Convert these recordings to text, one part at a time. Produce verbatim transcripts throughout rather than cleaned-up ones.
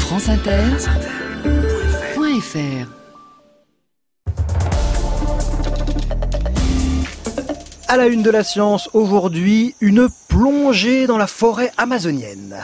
France Inter point F R. À la une de la science, aujourd'hui, une plongée dans la forêt amazonienne.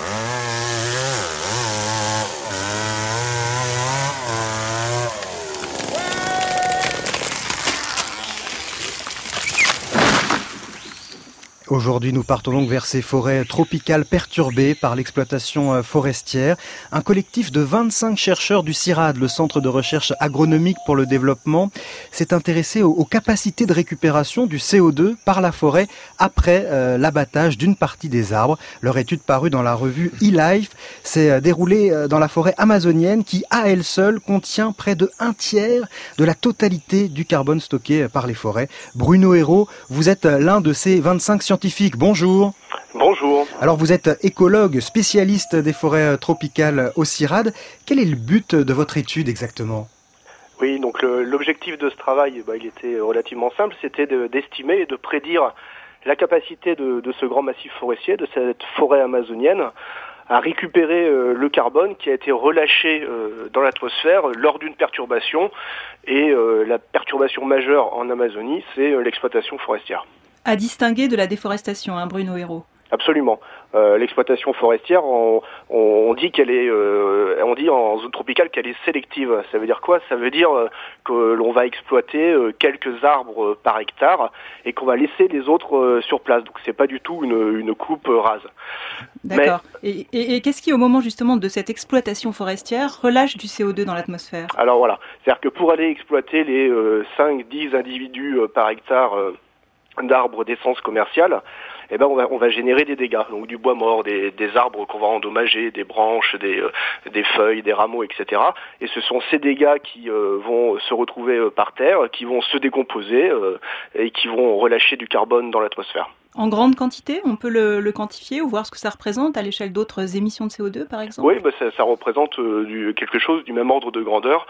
Aujourd'hui, nous partons donc vers ces forêts tropicales perturbées par l'exploitation forestière. Un collectif de vingt-cinq chercheurs du CIRAD, le Centre de recherche agronomique pour le développement, s'est intéressé aux, aux capacités de récupération du C O deux par la forêt après euh, l'abattage d'une partie des arbres. Leur étude parue dans la revue eLife s'est déroulée dans la forêt amazonienne qui, à elle seule, contient près de un tiers de la totalité du carbone stocké par les forêts. Bruno Hérault, vous êtes l'un de ces vingt-cinq scientifiques. Bonjour. Bonjour. Alors vous êtes écologue, spécialiste des forêts tropicales au CIRAD. Quel est le but de votre étude exactement ? Oui, donc le, l'objectif de ce travail, bah, il était relativement simple, c'était de, d'estimer et de prédire la capacité de, de ce grand massif forestier, de cette forêt amazonienne, à récupérer euh, le carbone qui a été relâché euh, dans l'atmosphère lors d'une perturbation. Et euh, la perturbation majeure en Amazonie, c'est euh, l'exploitation forestière. À distinguer de la déforestation, hein, Bruno Hérault. Absolument. Euh, l'exploitation forestière, on, on dit qu'elle est, euh, on dit en zone tropicale qu'elle est sélective. Ça veut dire quoi ? Ça veut dire euh, que l'on va exploiter euh, quelques arbres euh, par hectare et qu'on va laisser les autres euh, sur place. Donc c'est pas du tout une, une coupe euh, rase. D'accord. Mais... Et, et, et qu'est-ce qui, au moment justement de cette exploitation forestière, relâche du C O deux dans l'atmosphère ? Alors voilà, c'est-à-dire que pour aller exploiter les euh, cinq dix individus euh, par hectare euh, d'arbres d'essence commerciale, eh ben on va on va générer des dégâts, donc du bois mort, des des arbres qu'on va endommager, des branches, des euh, des feuilles, des rameaux, et cetera. Et ce sont ces dégâts qui euh, vont se retrouver euh, par terre, qui vont se décomposer euh, et qui vont relâcher du carbone dans l'atmosphère. En grande quantité, on peut le, le quantifier ou voir ce que ça représente à l'échelle d'autres émissions de C O deux, par exemple ? Oui, bah ça, ça représente euh, du, quelque chose du même ordre de grandeur,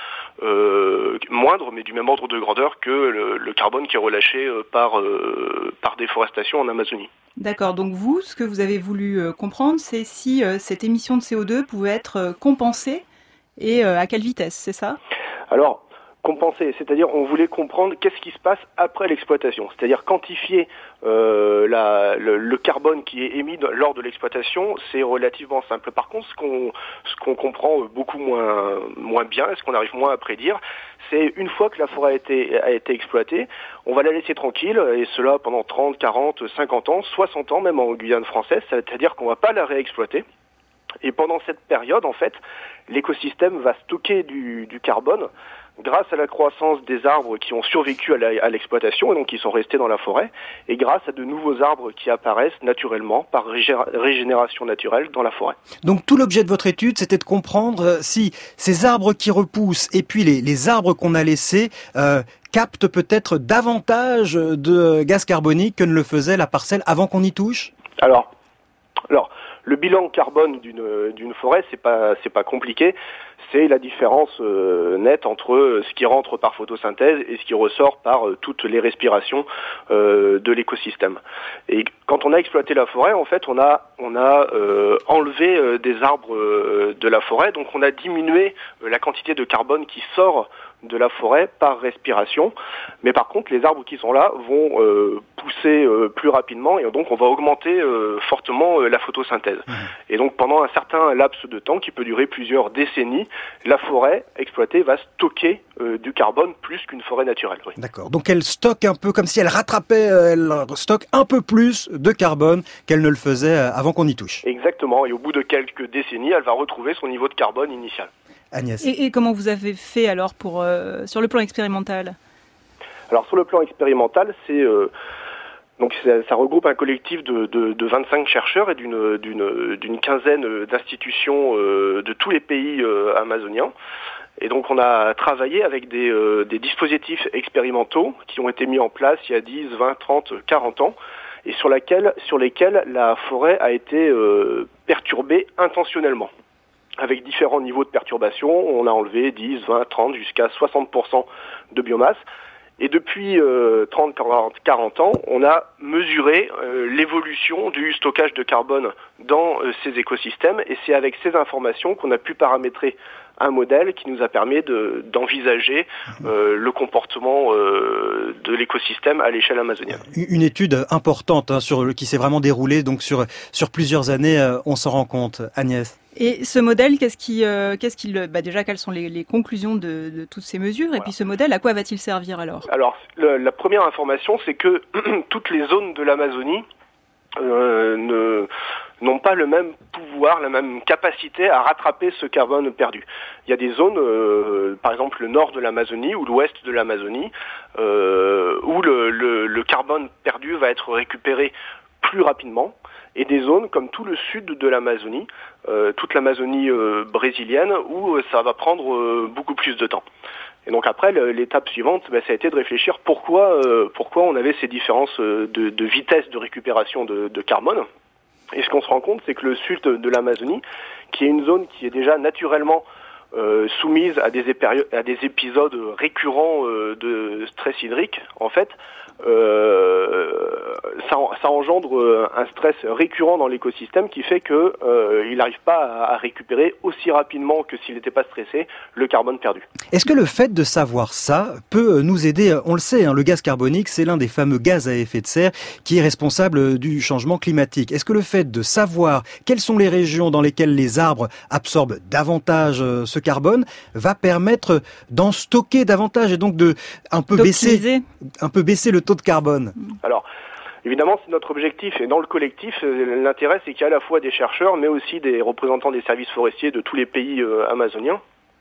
euh, moindre, mais du même ordre de grandeur que le, le carbone qui est relâché euh, par, euh, par déforestation en Amazonie. D'accord, donc vous, ce que vous avez voulu euh, comprendre, c'est si euh, cette émission de C O deux pouvait être euh, compensée et euh, à quelle vitesse, c'est ça ? Alors, compenser, c'est-à-dire on voulait comprendre qu'est-ce qui se passe après l'exploitation, c'est-à-dire quantifier euh, la, le, le carbone qui est émis de, lors de l'exploitation, c'est relativement simple. Par contre, ce qu'on, ce qu'on comprend beaucoup moins, moins bien, et ce qu'on arrive moins à prédire, c'est une fois que la forêt a été, a été exploitée, on va la laisser tranquille, et cela pendant trente, quarante, cinquante ans, soixante ans même en Guyane française, c'est-à-dire qu'on ne va pas la réexploiter. Et pendant cette période, en fait, l'écosystème va stocker du, du carbone grâce à la croissance des arbres qui ont survécu à, la, à l'exploitation et donc qui sont restés dans la forêt, et grâce à de nouveaux arbres qui apparaissent naturellement par régé- régénération naturelle dans la forêt. Donc tout l'objet de votre étude, c'était de comprendre si ces arbres qui repoussent et puis les, les arbres qu'on a laissés euh, captent peut-être davantage de gaz carbonique que ne le faisait la parcelle avant qu'on y touche ? Alors, alors le bilan carbone d'une, d'une forêt, c'est pas, c'est pas compliqué. C'est la différence euh, nette entre ce qui rentre par photosynthèse et ce qui ressort par euh, toutes les respirations euh, de l'écosystème. Et quand on a exploité la forêt, en fait, on a on a euh, enlevé euh, des arbres euh, de la forêt, donc on a diminué euh, la quantité de carbone qui sort de la forêt par respiration. Mais par contre, les arbres qui sont là vont euh, pousser euh, plus rapidement et donc on va augmenter euh, fortement euh, la photosynthèse. Mmh. Et donc pendant un certain laps de temps qui peut durer plusieurs décennies, la forêt exploitée va stocker euh, du carbone plus qu'une forêt naturelle. Oui. D'accord. Donc elle stocke un peu comme si elle rattrapait, elle stocke un peu plus de carbone qu'elle ne le faisait avant qu'on y touche. Exactement. Et au bout de quelques décennies, elle va retrouver son niveau de carbone initial. Agnès. Et, et comment vous avez fait alors pour euh, sur le plan expérimental ? Alors sur le plan expérimental, c'est euh, donc ça, ça regroupe un collectif de, de, de vingt-cinq chercheurs et d'une, d'une, d'une quinzaine d'institutions euh, de tous les pays euh, amazoniens. Et donc on a travaillé avec des, euh, des dispositifs expérimentaux qui ont été mis en place il y a dix, vingt, trente, quarante ans et sur, laquelle, sur lesquels la forêt a été euh, perturbée intentionnellement. Avec différents niveaux de perturbation, on a enlevé dix, vingt, trente jusqu'à soixante pour cent de biomasse. Et depuis euh, trente, quarante ans, on a mesuré euh, l'évolution du stockage de carbone dans euh, ces écosystèmes, et c'est avec ces informations qu'on a pu paramétrer un modèle qui nous a permis de, d'envisager euh, le comportement euh, de l'écosystème à l'échelle amazonienne. Une étude importante hein, sur le, qui s'est vraiment déroulée donc sur sur plusieurs années, euh, on s'en rend compte. Agnès. Et ce modèle, qu'est-ce qui, euh, qu'est-ce qu'il, bah déjà, quelles sont les, les conclusions de, de toutes ces mesures, voilà. Et puis ce modèle, à quoi va-t-il servir alors? Alors, le, la première information, c'est que toutes les zones de l'Amazonie euh, ne n'ont pas le même pouvoir, la même capacité à rattraper ce carbone perdu. Il y a des zones, euh, par exemple le nord de l'Amazonie ou l'ouest de l'Amazonie, euh, où le, le, le carbone perdu va être récupéré plus rapidement, et des zones comme tout le sud de l'Amazonie, euh, toute l'Amazonie euh, brésilienne, où euh, ça va prendre euh, beaucoup plus de temps. Et donc après, l'étape suivante, bah, ça a été de réfléchir pourquoi, euh, pourquoi on avait ces différences de, de vitesse de récupération de, de carbone. Et ce qu'on se rend compte, c'est que le sud de l'Amazonie, qui est une zone qui est déjà naturellement euh, soumise à des, épéri- à des épisodes récurrents euh, de stress hydrique, en fait, euh, ça, ça engendre un stress récurrent dans l'écosystème qui fait que euh, il n'arrive pas à, à récupérer aussi rapidement que s'il n'était pas stressé le carbone perdu. Est-ce que le fait de savoir ça peut nous aider? On le sait, hein, le gaz carbonique, c'est l'un des fameux gaz à effet de serre qui est responsable du changement climatique. Est-ce que le fait de savoir quelles sont les régions dans lesquelles les arbres absorbent davantage ce carbone va permettre d'en stocker davantage et donc de un peu baisser, un peu baisser le taux de carbone? Alors, évidemment, c'est notre objectif, et dans le collectif, l'intérêt, c'est qu'il y a à la fois des chercheurs, mais aussi des représentants des services forestiers de tous les pays euh, amazoniens.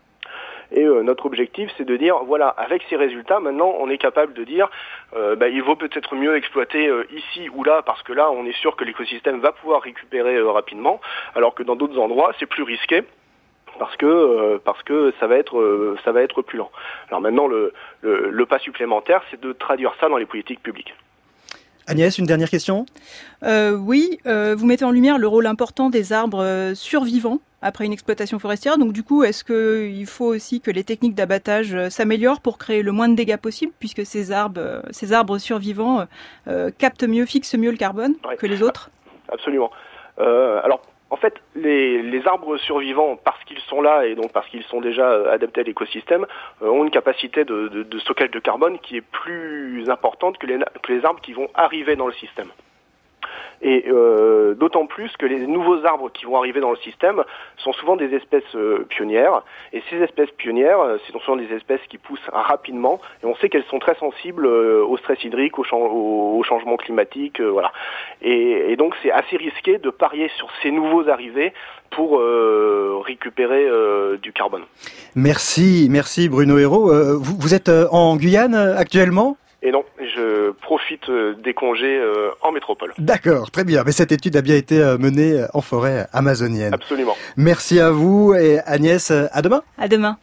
Et euh, notre objectif, c'est de dire, voilà, avec ces résultats, maintenant, on est capable de dire, euh, bah, il vaut peut-être mieux exploiter euh, ici ou là, parce que là, on est sûr que l'écosystème va pouvoir récupérer euh, rapidement, alors que dans d'autres endroits, c'est plus risqué. Parce que euh, parce que ça va être euh, ça va être plus lent. Alors maintenant le, le le pas supplémentaire, c'est de traduire ça dans les politiques publiques. Agnès, une dernière question. Euh, oui, euh, vous mettez en lumière le rôle important des arbres survivants après une exploitation forestière. Donc du coup, est-ce que il faut aussi que les techniques d'abattage s'améliorent pour créer le moins de dégâts possible, puisque ces arbres ces arbres survivants euh, captent mieux, fixent mieux le carbone ouais. que les autres? Absolument. Euh, alors. En fait, les, les arbres survivants, parce qu'ils sont là et donc parce qu'ils sont déjà adaptés à l'écosystème, euh, ont une capacité de, de, de stockage de carbone qui est plus importante que les, que les arbres qui vont arriver dans le système. Et euh, d'autant plus que les nouveaux arbres qui vont arriver dans le système sont souvent des espèces euh, pionnières. Et ces espèces pionnières, ce sont souvent des espèces qui poussent rapidement. Et on sait qu'elles sont très sensibles euh, au stress hydrique, au, ch- au, au changement climatique, euh, voilà. Et, et donc c'est assez risqué de parier sur ces nouveaux arrivés pour euh, récupérer euh, du carbone. Merci, merci Bruno Hérault. Euh, vous, vous êtes en Guyane actuellement ? Et non, je profite des congés en métropole. D'accord, très bien. Mais cette étude a bien été menée en forêt amazonienne. Absolument. Merci à vous et Agnès, à demain. À demain.